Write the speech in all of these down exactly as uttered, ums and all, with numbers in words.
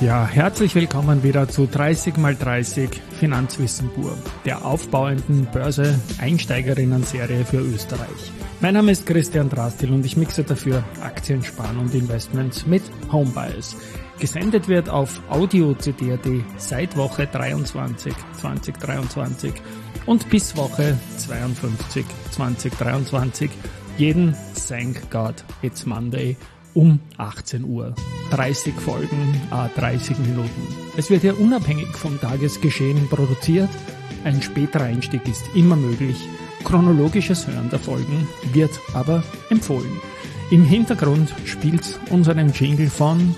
Ja, herzlich willkommen wieder zu dreißig mal dreißig Finanzwissen pur, der aufbauenden Börse-Einsteigerinnen-Serie für Österreich. Mein Name ist Christian Drastil und ich mixe dafür Aktien, Sparen und Investments mit Homebias. Gesendet wird auf audio-c d punkt a t seit Woche dreiundzwanzig zweitausenddreiundzwanzig und bis Woche zweiundfünfzig zweitausenddreiundzwanzig jeden Thank God It's Monday um achtzehn Uhr. dreißig Folgen, ah, dreißig Minuten. Es wird ja unabhängig vom Tagesgeschehen produziert. Ein späterer Einstieg ist immer möglich. Chronologisches Hören der Folgen wird aber empfohlen. Im Hintergrund spielt unseren Jingle von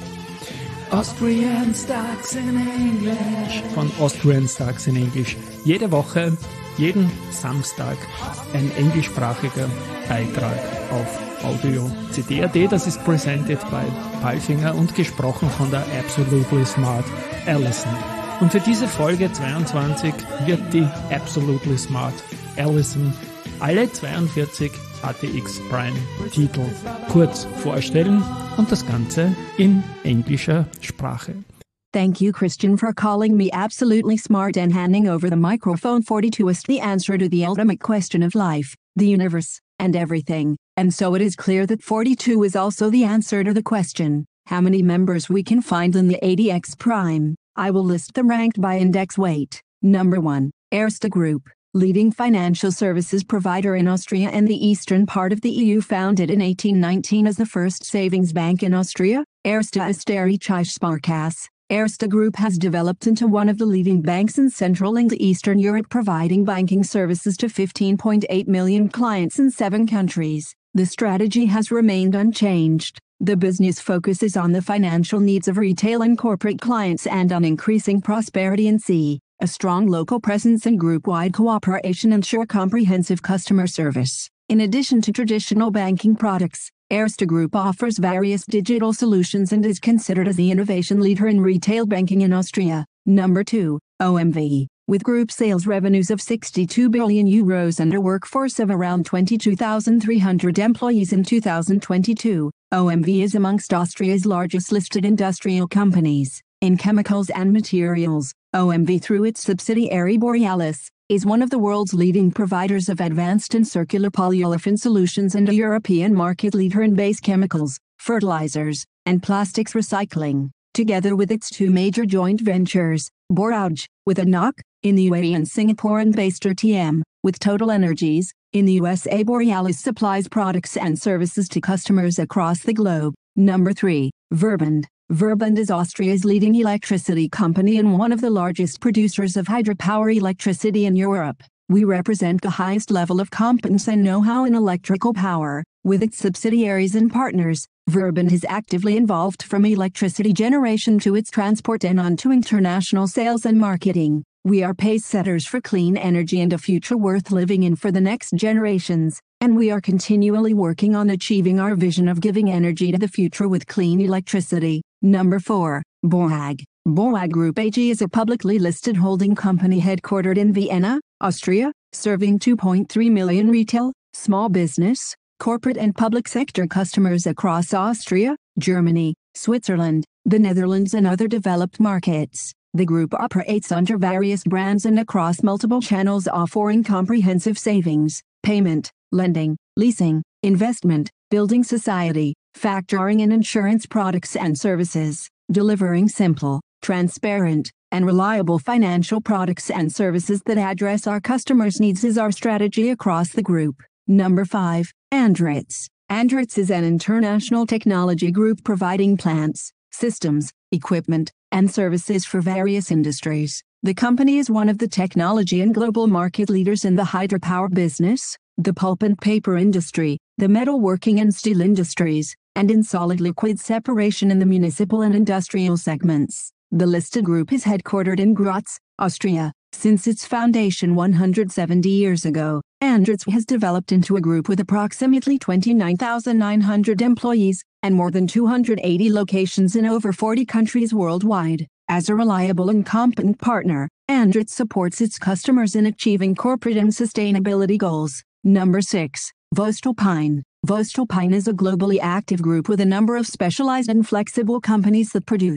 Austrian Stocks in English. Von Austrian Stocks in English. Jede Woche, jeden Samstag ein englischsprachiger Beitrag auf audio-c d punkt a t. Das ist presented by Palfinger und gesprochen von der Absolutely Smart Allison. Und für diese Folge zweiundzwanzig wird die Absolutely Smart Allison alle zweiundvierzig A T X Prime Titel kurz vorstellen und das Ganze in englischer Sprache. Thank you, Christian, for calling me absolutely smart and handing over the microphone. forty-two is the answer to the ultimate question of life, the universe, and everything. And so it is clear that forty-two is also the answer to the question, how many members we can find in the A T X Prime. I will list them ranked by index weight. Number one, Erste Group, leading financial services provider in Austria and the eastern part of the E U, founded in eighteen nineteen as the first savings bank in Austria. Erste Österreichische Sparkasse. Erste Group has developed into one of the leading banks in Central and Eastern Europe, providing banking services to fifteen point eight million clients in seven countries. The strategy has remained unchanged. The business focuses on the financial needs of retail and corporate clients and on increasing prosperity in C. A strong local presence and group-wide cooperation ensure comprehensive customer service. In addition to traditional banking products, Erste Group offers various digital solutions and is considered as the innovation leader in retail banking in Austria. Number two, O M V. With group sales revenues of sixty-two billion euros and a workforce of around twenty-two thousand three hundred employees in two thousand twenty-two, O M V is amongst Austria's largest listed industrial companies. In chemicals and materials, O M V, through its subsidiary Borealis, is one of the world's leading providers of advanced and circular polyolefin solutions and a European market leader in base chemicals, fertilizers, and plastics recycling. Together with its two major joint ventures, Borouge, with A N O C, in the U A E, and Singapore and Baster T M, with Total Energies, in the U S A, Borealis supplies products and services to customers across the globe. Number three, Verbund. Verbund is Austria's leading electricity company and one of the largest producers of hydropower electricity in Europe. We represent the highest level of competence and know-how in electrical power. With its subsidiaries and partners, Verbund is actively involved from electricity generation to its transport and on to international sales and marketing. We are pace setters for clean energy and a future worth living in for the next generations, and we are continually working on achieving our vision of giving energy to the future with clean electricity. Number four, BOAG. BOAG Group A G is a publicly listed holding company headquartered in Vienna, Austria, serving two point three million retail, small business, corporate and public sector customers across Austria, Germany, Switzerland, the Netherlands and other developed markets. The group operates under various brands and across multiple channels, offering comprehensive savings, payment, lending, leasing, investment, building society, factoring and insurance products and services. Delivering simple, transparent, and reliable financial products and services that address our customers' needs is our strategy across the group. Number five, Andritz. Andritz is an international technology group providing plants, systems, equipment, and services for various industries. The company is one of the technology and global market leaders in the hydropower business, the pulp and paper industry, the metalworking and steel industries, and in solid liquid separation in the municipal and industrial segments. The listed group is headquartered in Graz, Austria. Since its foundation one hundred seventy years ago, Andritz has developed into a group with approximately twenty-nine thousand nine hundred employees and more than two hundred eighty locations in over forty countries worldwide. As a reliable and competent partner, Andritz supports its customers in achieving corporate and sustainability goals. Number six, voestalpine. voestalpine is a globally active group with a number of specialized and flexible companies that produce,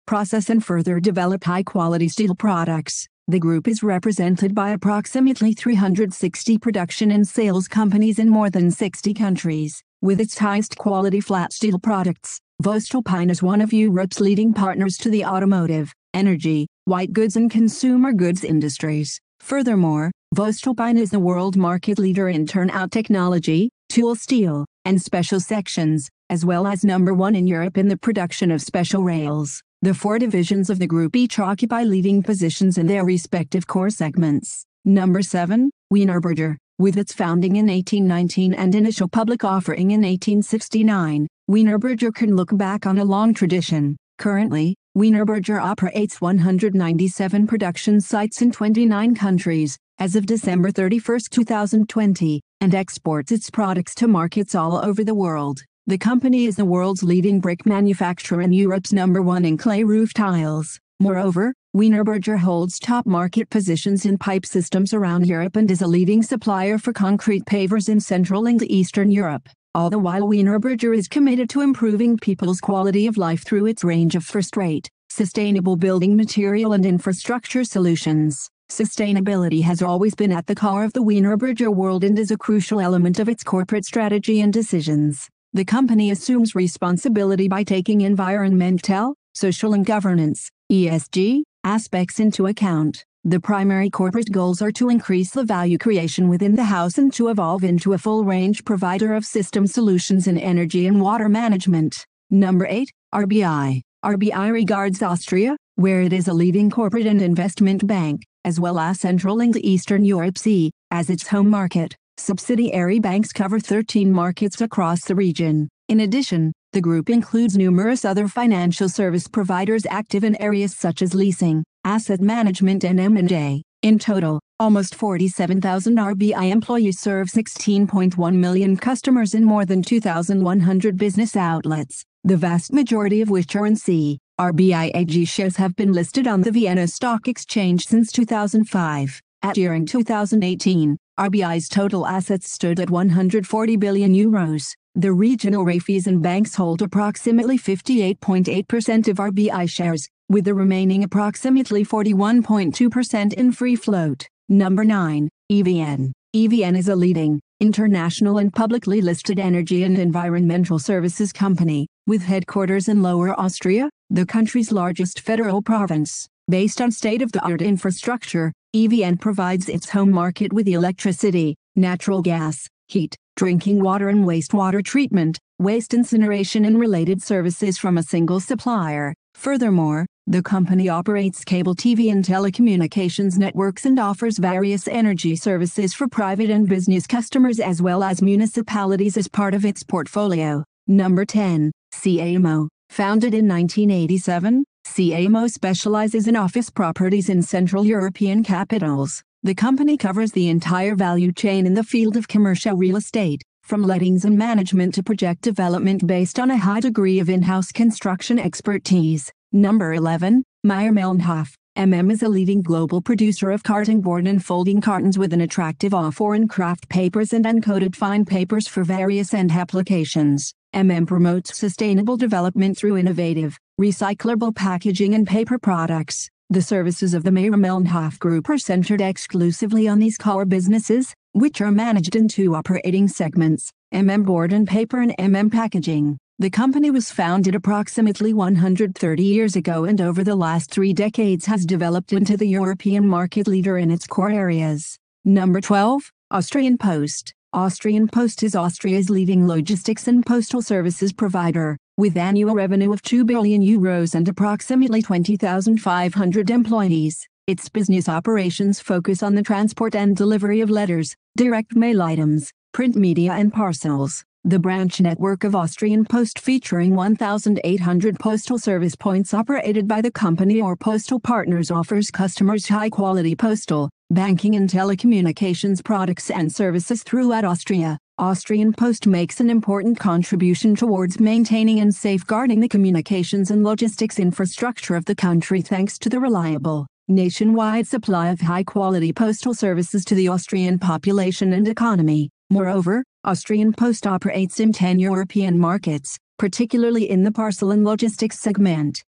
process and further develop high-quality steel products. The group is represented by approximately three hundred sixty production and sales companies in more than sixty countries. With its highest quality flat steel products, voestalpine is one of Europe's leading partners to the automotive, energy, white goods and consumer goods industries. Furthermore, voestalpine is the world market leader in turnout technology, tool steel, and special sections, as well as number one in Europe in the production of special rails. The four divisions of the group each occupy leading positions in their respective core segments. Number seven, Wienerberger. With its founding in eighteen nineteen and initial public offering in eighteen sixty-nine, Wienerberger can look back on a long tradition. Currently, Wienerberger operates one hundred ninety-seven production sites in twenty-nine countries, as of December thirty-first two thousand twenty, and exports its products to markets all over the world. The company is the world's leading brick manufacturer and Europe's number one in clay roof tiles. Moreover, Wienerberger holds top market positions in pipe systems around Europe and is a leading supplier for concrete pavers in Central and Eastern Europe. All the while, Wienerberger is committed to improving people's quality of life through its range of first-rate, sustainable building material and infrastructure solutions. Sustainability has always been at the core of the Wienerberger world and is a crucial element of its corporate strategy and decisions. The company assumes responsibility by taking environmental, social and governance, E S G, aspects into account. The primary corporate goals are to increase the value creation within the house and to evolve into a full-range provider of system solutions in energy and water management. Number eight, R B I. R B I regards Austria, where it is a leading corporate and investment bank, as well as Central and Eastern Europe (C), as its home market. Subsidiary banks cover thirteen markets across the region. In addition, the group includes numerous other financial service providers active in areas such as leasing, asset management and M and A. In total, almost forty-seven thousand R B I employees serve sixteen point one million customers in more than two thousand one hundred business outlets, the vast majority of which are in C. R B I A G shares have been listed on the Vienna Stock Exchange since two thousand five. At year-end two thousand eighteen, R B I's total assets stood at one hundred forty billion euros. The regional Raiffeisen banks hold approximately fifty-eight point eight percent of R B I shares, with the remaining approximately forty-one point two percent in free float. Number nine, E V N. E V N is a leading, international and publicly listed energy and environmental services company, with headquarters in Lower Austria, the country's largest federal province. Based on state-of-the-art infrastructure, E V N provides its home market with electricity, natural gas, heat, drinking water and wastewater treatment, waste incineration and related services from a single supplier. Furthermore, the company operates cable T V and telecommunications networks and offers various energy services for private and business customers as well as municipalities as part of its portfolio. Number ten, C A M O. Founded in nineteen eighty-seven, C A M O specializes in office properties in Central European capitals. The company covers the entire value chain in the field of commercial real estate, from lettings and management to project development based on a high degree of in-house construction expertise. Number eleven, Mayr-Melnhof. M M is a leading global producer of carton board and folding cartons with an attractive offer in craft papers and uncoated fine papers for various end applications. M M promotes sustainable development through innovative, recyclable packaging and paper products. The services of the Mayr-Melnhof Group are centered exclusively on these core businesses, which are managed in two operating segments, M M Board and Paper and M M Packaging. The company was founded approximately one hundred thirty years ago and over the last three decades has developed into the European market leader in its core areas. Number twelve, Austrian Post. Austrian Post is Austria's leading logistics and postal services provider, with annual revenue of two billion euros and approximately twenty thousand five hundred employees. Its business operations focus on the transport and delivery of letters, direct mail items, print media and parcels. The branch network of Austrian Post featuring one thousand eight hundred postal service points operated by the company or postal partners offers customers high-quality postal, banking and telecommunications products and services throughout Austria. Austrian Post makes an important contribution towards maintaining and safeguarding the communications and logistics infrastructure of the country thanks to the reliable, nationwide supply of high-quality postal services to the Austrian population and economy. Moreover, Austrian Post operates in ten European markets, particularly in the parcel and logistics segment.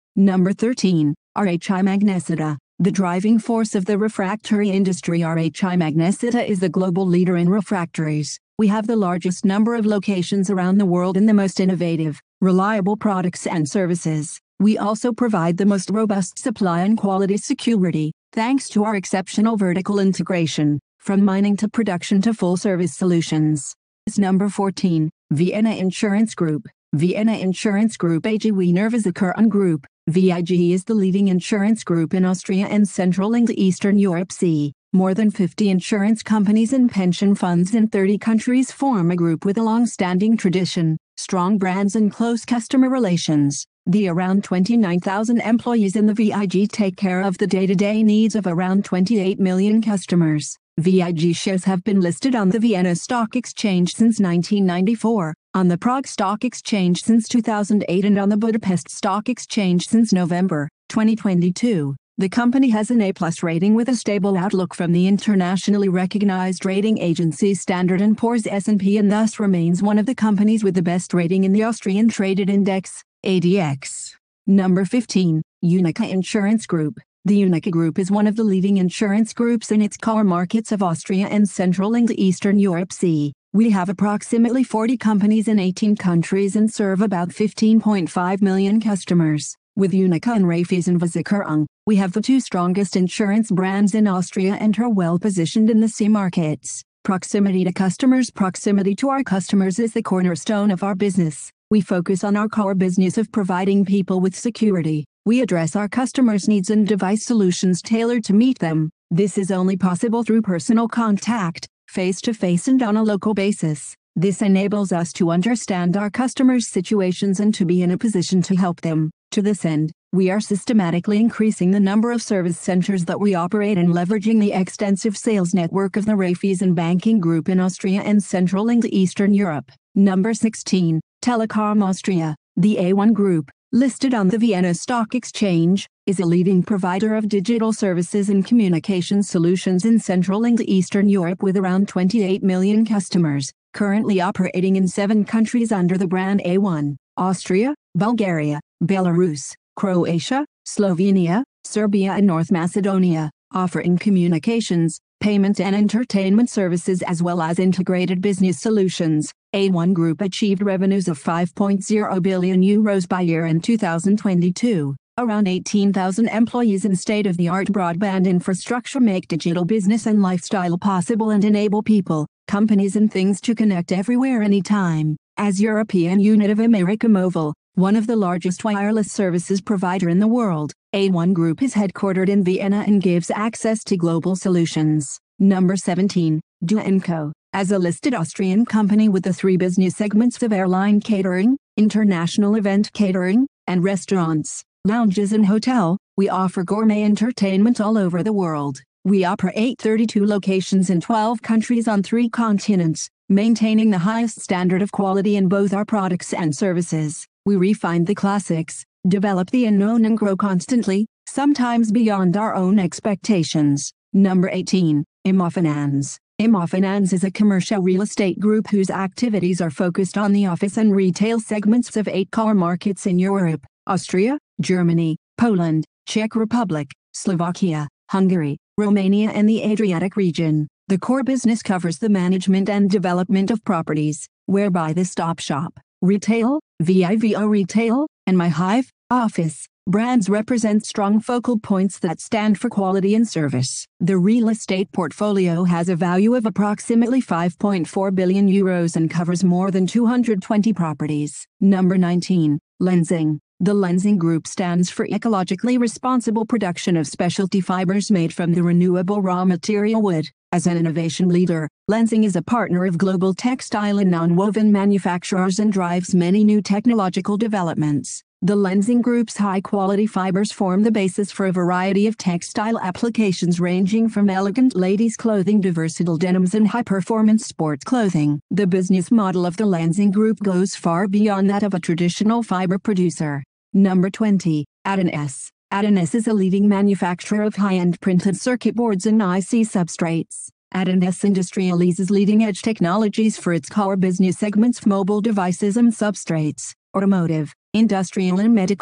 Number thirteen. R H I Magnesita. The driving force of the refractory industry. R H I Magnesita is the global leader in refractories. We have the largest number of locations around the world and the most innovative, reliable products and services. We also provide the most robust supply and quality security, thanks to our exceptional vertical integration, from mining to production to full-service solutions. Number fourteen. Vienna Insurance Group. Vienna Insurance Group A G Wiener Versicherung Group. V I G is the leading insurance group in Austria and Central and Eastern Europe. See. More than fifty insurance companies and pension funds in thirty countries form a group with a long-standing tradition, strong brands and close customer relations. The around twenty-nine thousand employees in the V I G take care of the day-to-day needs of around twenty-eight million customers. V I G shares have been listed on the Vienna Stock Exchange since nineteen ninety-four, on the Prague Stock Exchange since two thousand eight and on the Budapest Stock Exchange since November twenty twenty-two. The company has an A plus rating with a stable outlook from the internationally recognized rating agency Standard and Poor's S and P and thus remains one of the companies with the best rating in the Austrian Traded Index, A D X. Number fifteen. Unica Insurance Group. The Unica Group is one of the leading insurance groups in its core markets of Austria and Central and Eastern Europe. See. We have approximately forty companies in eighteen countries and serve about fifteen point five million customers. With Unica and Raiffeisen Versicherung, we have the two strongest insurance brands in Austria and are well positioned in the C markets. Proximity to customers. Proximity to our customers is the cornerstone of our business. We focus on our core business of providing people with security. We address our customers' needs and devise solutions tailored to meet them. This is only possible through personal contact, face-to-face and on a local basis. This enables us to understand our customers' situations and to be in a position to help them. To this end, we are systematically increasing the number of service centers that we operate and leveraging the extensive sales network of the Raiffeisen Banking Group in Austria and Central and Eastern Europe. Number sixteen. Telekom Austria. The A one Group, listed on the Vienna Stock Exchange, is a leading provider of digital services and communication solutions in Central and Eastern Europe with around twenty-eight million customers, currently operating in seven countries under the brand A one: Austria, Bulgaria, Belarus, Croatia, Slovenia, Serbia and North Macedonia, offering communications, payment and entertainment services as well as integrated business solutions. A one Group achieved revenues of five point zero billion euros by year in two thousand twenty-two. Around eighteen thousand employees and state-of-the-art broadband infrastructure make digital business and lifestyle possible and enable people, companies and things to connect everywhere anytime. As European unit of America Mobile, one of the largest wireless services provider in the world, A one Group is headquartered in Vienna and gives access to global solutions. Number seventeen. D and Co. As a listed Austrian company with the three business segments of airline catering, international event catering, and restaurants, lounges and hotel, we offer gourmet entertainment all over the world. We operate thirty-two locations in twelve countries on three continents, maintaining the highest standard of quality in both our products and services. We refine the classics, develop the unknown and grow constantly, sometimes beyond our own expectations. Number eighteen. Immofinanz. Immofinanz is a commercial real estate group whose activities are focused on the office and retail segments of eight core markets in Europe: Austria, Germany, Poland, Czech Republic, Slovakia, Hungary, Romania and the Adriatic region. The core business covers the management and development of properties, whereby the Stop Shop, Retail, Vivo Retail, and MyHive, Office, brands represent strong focal points that stand for quality and service. The real estate portfolio has a value of approximately five point four billion euros and covers more than two hundred twenty properties. Number nineteen. Lenzing. The Lenzing Group stands for ecologically responsible production of specialty fibers made from the renewable raw material wood. As an innovation leader, Lenzing is a partner of global textile and nonwoven manufacturers and drives many new technological developments. The Lenzing Group's high-quality fibers form the basis for a variety of textile applications ranging from elegant ladies' clothing to versatile denims and high-performance sports clothing. The business model of the Lenzing Group goes far beyond that of a traditional fiber producer. Number twenty. Adans. Adans is a leading manufacturer of high-end printed circuit boards and I C substrates. Adans industrializes leading-edge technologies for its core business segments: mobile devices and substrates, automotive, industrial and medical.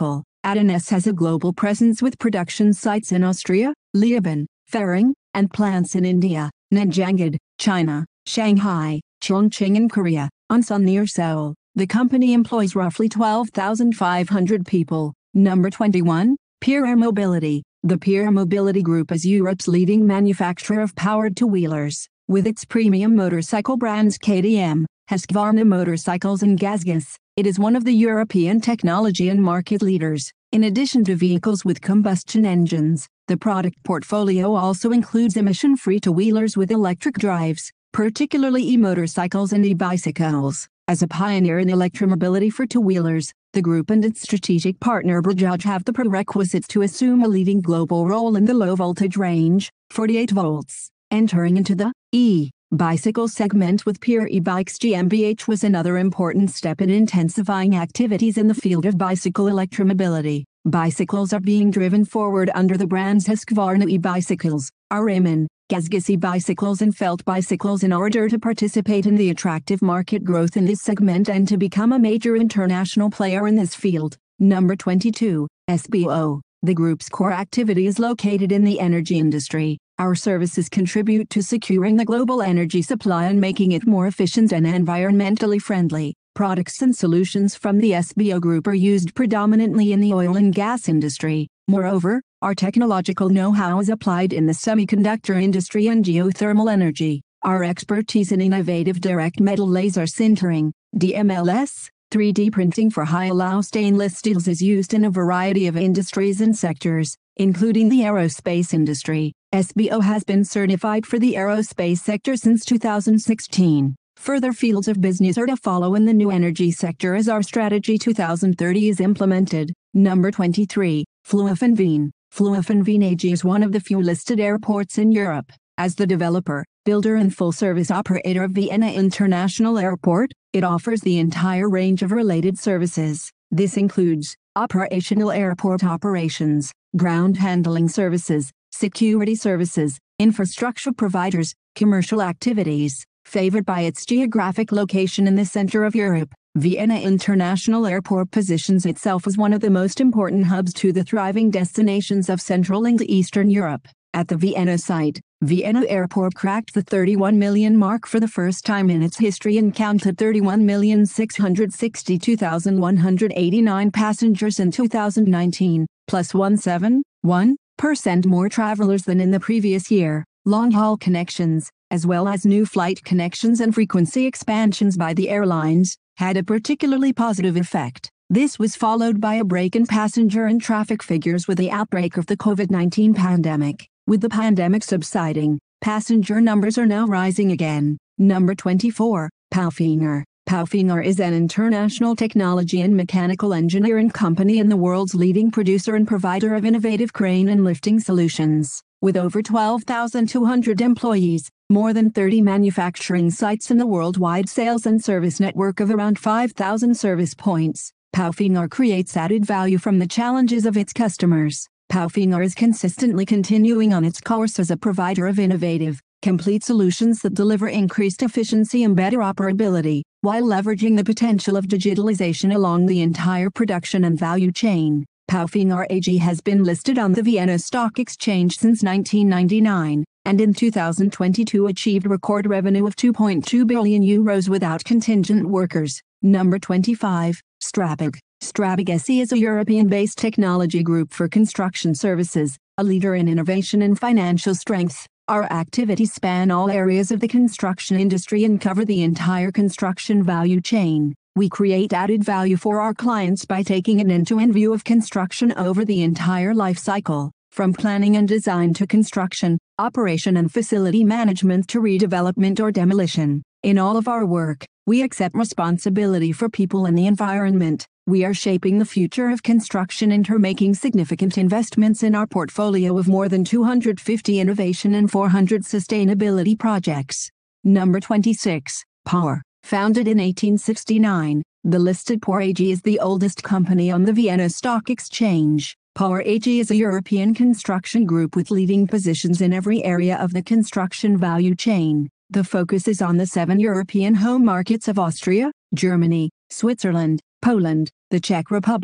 Adonis has a global presence with production sites in Austria, Leoben, Ferring, and plants in India, Nanjangud, China, Shanghai, Chongqing in Korea, Ansan near Seoul. The company employs roughly twelve thousand five hundred people. Number twenty-one, Peer Air Mobility. The Peer Air Mobility Group is Europe's leading manufacturer of powered two-wheelers, with its premium motorcycle brands K T M, Husqvarna Motorcycles and GasGas. It is one of the European technology and market leaders. In addition to vehicles with combustion engines, the product portfolio also includes emission-free two-wheelers with electric drives, particularly e-motorcycles and e-bicycles. As a pioneer in electromobility for two-wheelers, the group and its strategic partner Bajaj have the prerequisites to assume a leading global role in the low-voltage range, forty-eight volts. Entering into the e-bicycle segment with Peer e-bikes GmbH was another important step in intensifying activities in the field of bicycle electromobility. Bicycles are being driven forward under the brands Husqvarna e-bicycles, Araman, GasGas e-bicycles and Felt bicycles in order to participate in the attractive market growth in this segment and to become a major international player in this field. Number twenty-two, S B O. The group's core activity is located in the energy industry. Our services contribute to securing the global energy supply and making it more efficient and environmentally friendly. Products and solutions from the S B O Group are used predominantly in the oil and gas industry. Moreover, our technological know-how is applied in the semiconductor industry and geothermal energy. Our expertise in innovative direct metal laser sintering, D M L S, three D printing for high-alloy stainless steels is used in a variety of industries and sectors, including the aerospace industry. S B O has been certified for the aerospace sector since two thousand sixteen. Further fields of business are to follow in the new energy sector as our Strategy two thousand thirty is implemented. Number twenty-three, Flughafen. Flughafen A G is one of the few listed airports in Europe. As the developer, builder and full-service operator of Vienna International Airport, it offers the entire range of related services. This includes operational airport operations, ground handling services, security services, infrastructure providers, commercial activities. Favored by its geographic location in the center of Europe, Vienna International Airport positions itself as one of the most important hubs to the thriving destinations of Central and Eastern Europe. At the Vienna site, Vienna Airport cracked the thirty-one million mark for the first time in its history and counted thirty-one million six hundred sixty-two thousand one hundred eighty-nine passengers in two thousand nineteen, plus one point seven one percent more travelers than in the previous year. Long-haul connections, as well as new flight connections and frequency expansions by the airlines, had a particularly positive effect. This was followed by a break in passenger and traffic figures with the outbreak of the COVID nineteen pandemic. With the pandemic subsiding, passenger numbers are now rising again. Number twenty-four, Palfinger. Palfinger is an international technology and mechanical engineering company and the world's leading producer and provider of innovative crane and lifting solutions. With over twelve thousand two hundred employees, more than thirty manufacturing sites and a worldwide sales and service network of around five thousand service points, Palfinger creates added value from the challenges of its customers. Palfinger is consistently continuing on its course as a provider of innovative, complete solutions that deliver increased efficiency and better operability, while leveraging the potential of digitalization along the entire production and value chain. Palfinger A G has been listed on the Vienna Stock Exchange since nineteen ninety-nine, and in two thousand twenty-two achieved record revenue of two point two billion euros without contingent workers. Number twenty-five, Strabag. Strabag S E is a European-based technology group for construction services, a leader in innovation and financial strength. Our activities span all areas of the construction industry and cover the entire construction value chain. We create added value for our clients by taking an end-to-end view of construction over the entire life cycle, from planning and design to construction, operation and facility management to redevelopment or demolition. In all of our work, we accept responsibility for people and the environment. We are shaping the future of construction and are making significant investments in our portfolio of more than two hundred fifty innovation and four hundred sustainability projects. Number twenty-six, Power. Founded in eighteen sixty-nine, the listed Power A G is the oldest company on the Vienna Stock Exchange. Power A G is a European construction group with leading positions in every area of the construction value chain. The focus is on the seven European home markets of Austria, Germany, Switzerland, Poland, the Czech Republic,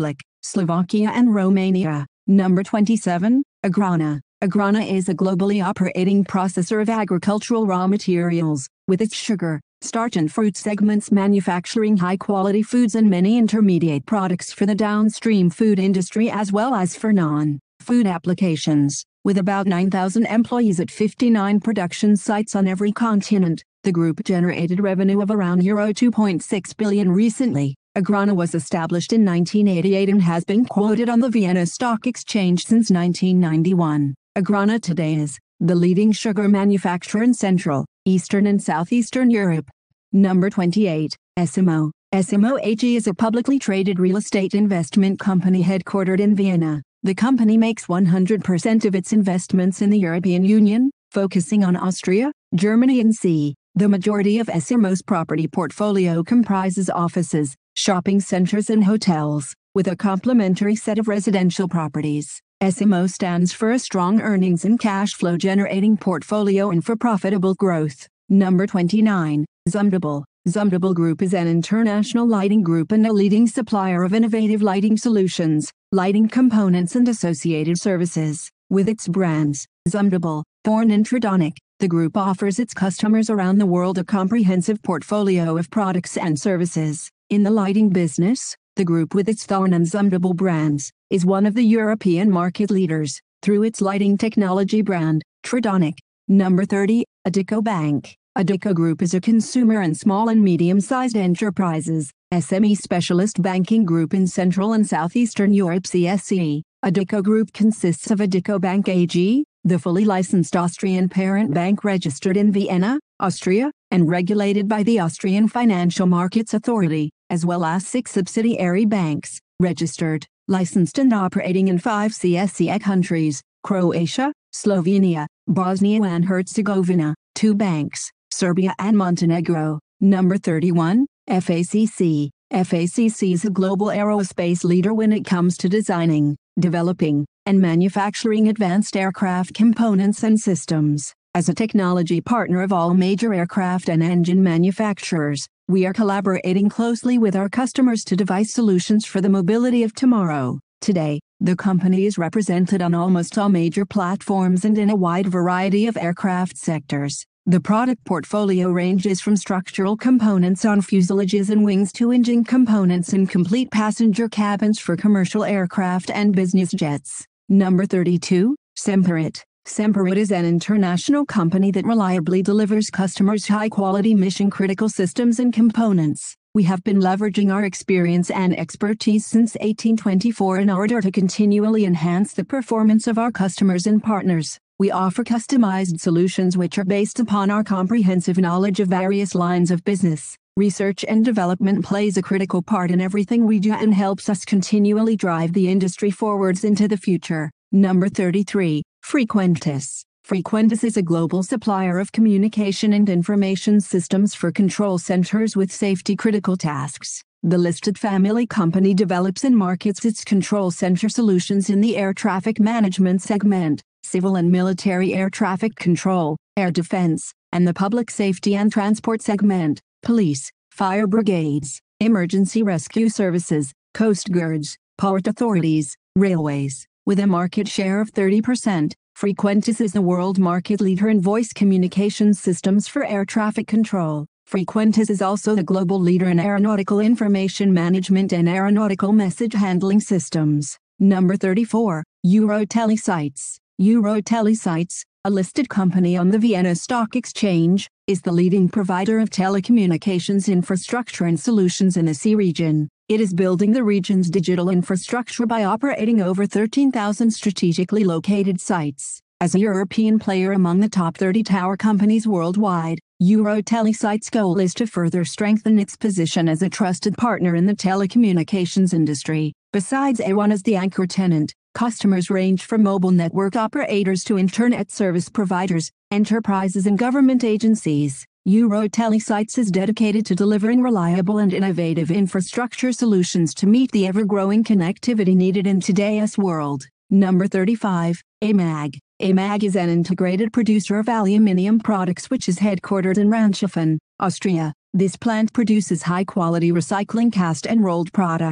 Slovakia and Romania. Number twenty-seven, Agrana. Agrana is a globally operating processor of agricultural raw materials, with its sugar, starch and fruit segments manufacturing high-quality foods and many intermediate products for the downstream food industry as well as for non-food applications. With about nine thousand employees at fifty-nine production sites on every continent, the group generated revenue of around euro two point six billion recently. Agrana was established in nineteen eighty-eight and has been quoted on the Vienna Stock Exchange since nineteen ninety-one. Agrana today is the leading sugar manufacturer in Central, Eastern and Southeastern Europe. Number twenty-eight, S M O. S M O A G is a publicly traded real estate investment company headquartered in Vienna. The company makes one hundred percent of its investments in the European Union, focusing on Austria, Germany and C. The majority of S M O's property portfolio comprises offices, shopping centers and hotels, with a complementary set of residential properties. S M O stands for a strong earnings and cash flow generating portfolio and for profitable growth. Number twenty-nine, Zumtobel. Zumtobel Group is an international lighting group and a leading supplier of innovative lighting solutions, lighting components and associated services. With its brands, Zumtobel, Thorn and Tridonic, the group offers its customers around the world a comprehensive portfolio of products and services. In the lighting business, the group with its Thorn and Zumtobel brands, is one of the European market leaders, through its lighting technology brand, Tridonic. Number thirty, Addiko Bank. Addiko Group is a consumer and small and medium-sized enterprises, S M E specialist banking group in Central and Southeastern Europe C S E. Addiko Group consists of Addiko Bank A G, the fully licensed Austrian parent bank registered in Vienna, Austria, and regulated by the Austrian Financial Markets Authority, as well as six subsidiary banks, registered, licensed and operating in five C S E countries, Croatia, Slovenia, Bosnia and Herzegovina, two banks, Serbia and Montenegro. Number thirty-one, F A C C. F A C C is a global aerospace leader when it comes to designing, developing, and manufacturing advanced aircraft components and systems. As a technology partner of all major aircraft and engine manufacturers, we are collaborating closely with our customers to devise solutions for the mobility of tomorrow. Today, the company is represented on almost all major platforms and in a wide variety of aircraft sectors. The product portfolio ranges from structural components on fuselages and wings to engine components and complete passenger cabins for commercial aircraft and business jets. Number thirty-two, Semperit. Semperit is an international company that reliably delivers customers high-quality mission-critical systems and components. We have been leveraging our experience and expertise since eighteen twenty-four in order to continually enhance the performance of our customers and partners. We offer customized solutions which are based upon our comprehensive knowledge of various lines of business. Research and development plays a critical part in everything we do and helps us continually drive the industry forwards into the future. Number thirty-three, Frequentis. Frequentis is a global supplier of communication and information systems for control centers with safety-critical tasks. The listed family company develops and markets its control center solutions in the air traffic management segment, civil and military air traffic control, air defense, and the public safety and transport segment, police, fire brigades, emergency rescue services, coast guards, port authorities, railways. With a market share of thirty percent, Frequentis is the world market leader in voice communication systems for air traffic control. Frequentis is also the global leader in aeronautical information management and aeronautical message handling systems. Number thirty-four, Eurotelesites. Eurotelesites, a listed company on the Vienna Stock Exchange, is the leading provider of telecommunications infrastructure and solutions in the C region. It is building the region's digital infrastructure by operating over thirteen thousand strategically located sites. As a European player among the top thirty tower companies worldwide, Eurotelesites' goal is to further strengthen its position as a trusted partner in the telecommunications industry. Besides A one as the anchor tenant, customers range from mobile network operators to internet service providers, enterprises and government agencies. Eurotelesites is dedicated to delivering reliable and innovative infrastructure solutions to meet the ever-growing connectivity needed in today's world. Number thirty-five, A M A G. A M A G is an integrated producer of aluminium products which is headquartered in Ranshofen, Austria. This plant produces high-quality recycling cast and rolled products.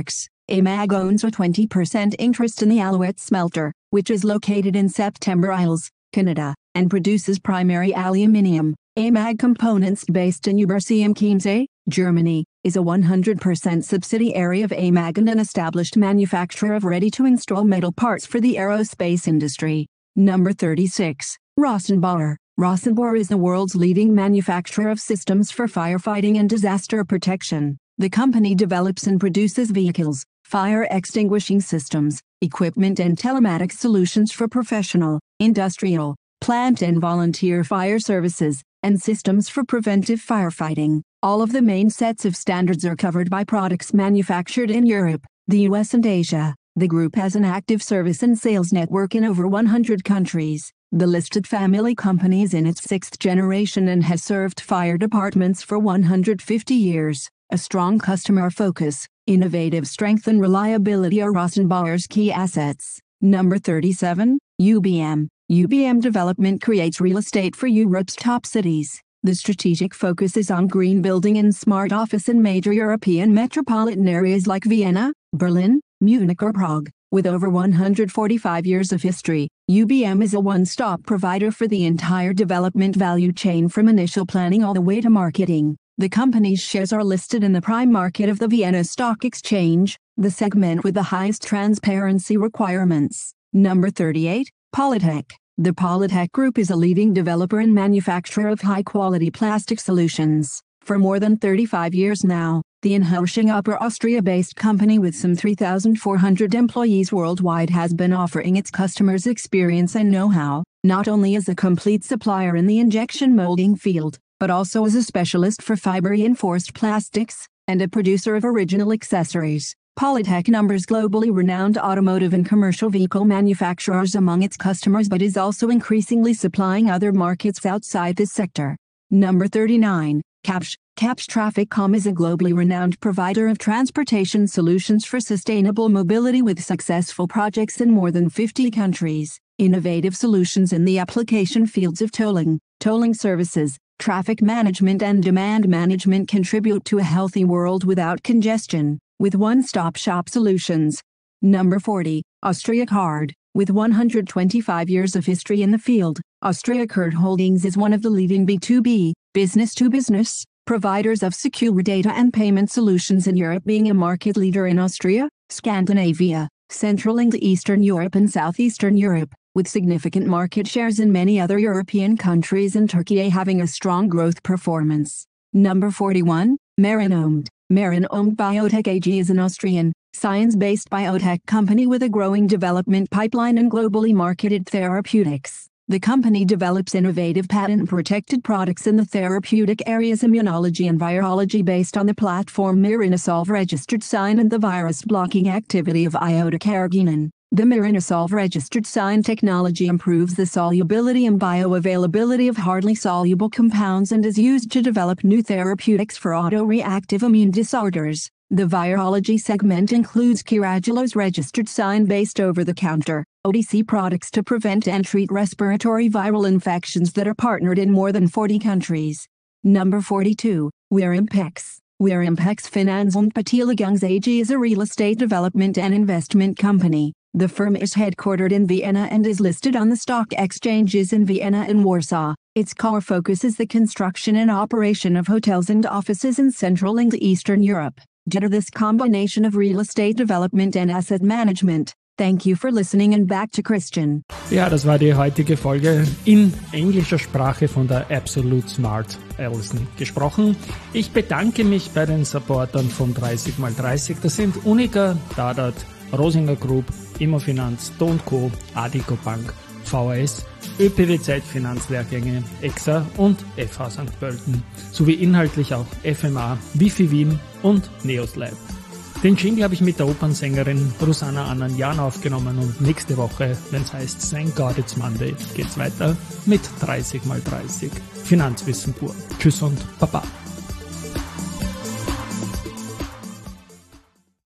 A M A G owns a twenty percent interest in the Alouette smelter, which is located in September Isles, Canada, and produces primary aluminium. A M A G Components, based in Übersee am Chiemsee, Germany, is a one hundred percent subsidiary of A M A G and an established manufacturer of ready-to-install metal parts for the aerospace industry. Number thirty-six. Rosenbauer. Rosenbauer is the world's leading manufacturer of systems for firefighting and disaster protection. The company develops and produces vehicles, fire extinguishing systems, equipment and telematics solutions for professional, industrial, plant and volunteer fire services, and systems for preventive firefighting. All of the main sets of standards are covered by products manufactured in Europe, the U S and Asia. The group has an active service and sales network in over one hundred countries. The listed family company is in its sixth generation and has served fire departments for one hundred fifty years. A strong customer focus, innovative strength and reliability are Rosenbauer's key assets. Number thirty-seven. U B M. U B M Development creates real estate for Europe's top cities. The strategic focus is on green building and smart office in major European metropolitan areas like Vienna, Berlin, Munich or Prague. With over one hundred forty-five years of history, U B M is a one-stop provider for the entire development value chain from initial planning all the way to marketing. The company's shares are listed in the prime market of the Vienna Stock Exchange, the segment with the highest transparency requirements. Number thirty-eight. Polytech. The Polytech Group is a leading developer and manufacturer of high-quality plastic solutions. For more than thirty-five years now, the Inhousing Upper Austria-based company with some three thousand four hundred employees worldwide has been offering its customers experience and know-how, not only as a complete supplier in the injection molding field, but also as a specialist for fiber-reinforced plastics, and a producer of original accessories. Polytech numbers globally renowned automotive and commercial vehicle manufacturers among its customers but is also increasingly supplying other markets outside this sector. Number thirty-nine. Kapsch. Kapsch Traffic.com is a globally renowned provider of transportation solutions for sustainable mobility with successful projects in more than fifty countries. Innovative solutions in the application fields of tolling, tolling services, traffic management and demand management contribute to a healthy world without congestion, with one-stop-shop solutions. Number forty. Austria Card. With one hundred twenty-five years of history in the field, Austria Card Holdings is one of the leading B two B, business-to-business, providers of secure data and payment solutions in Europe, being a market leader in Austria, Scandinavia, Central and Eastern Europe and Southeastern Europe, with significant market shares in many other European countries and Turkey having a strong growth performance. Number forty-one. Marinomed. Marinomed Biotech A G is an Austrian, science-based biotech company with a growing development pipeline and globally marketed therapeutics. The company develops innovative patent-protected products in the therapeutic areas immunology and virology based on the platform Marinosolv registered sign and the virus-blocking activity of iota-carrageenan. The Marinosolv registered sign technology improves the solubility and bioavailability of hardly soluble compounds and is used to develop new therapeutics for autoreactive immune disorders. The virology segment includes Carragelose registered sign based over-the-counter, O T C products to prevent and treat respiratory viral infections that are partnered in more than forty countries. Number forty-two. Werimpex. Werimpex Finanz und Beteiligungen A G is a real estate development and investment company. The firm is headquartered in Vienna and is listed on the stock exchanges in Vienna and Warsaw. Its core focus is the construction and operation of hotels and offices in Central and Eastern Europe. Due to this combination of real estate development and asset management. Thank you for listening and back to Christian. Ja, das war die heutige Folge in englischer Sprache von der Absolute Smart Allison gesprochen. Ich bedanke mich bei den Supportern von dreißig mal dreißig. Das sind Unica, Dadat, Rosinger Group, Immofinanz, Do und Co, Adico Bank, V A S, ÖPW Zeitfinanzlehrgänge, E X A und F H Sankt Pölten, sowie inhaltlich auch F M A, Wifi Wien und Neos Lab. Den Jingle habe ich mit der Opernsängerin Rosanna Annan-Jan aufgenommen und nächste Woche, wenn es heißt Thank God It's Monday, geht's weiter mit dreißig mal dreißig Finanzwissen pur. Tschüss und Baba.